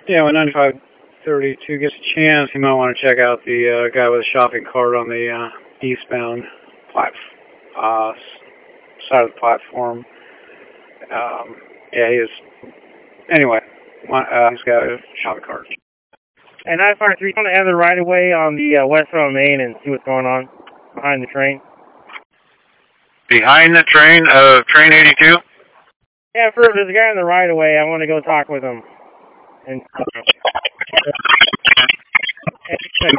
Yeah, when 9532 gets a chance, you might want to check out the guy with a shopping cart on the eastbound side of the platform. Yeah, he is. Anyway, he's got a shopping cart. And 953, want to have the right of way on the westbound Main and see what's going on behind the train. Behind the train of Train 82? Yeah, there's a guy on the right of way. I want to go talk with him. And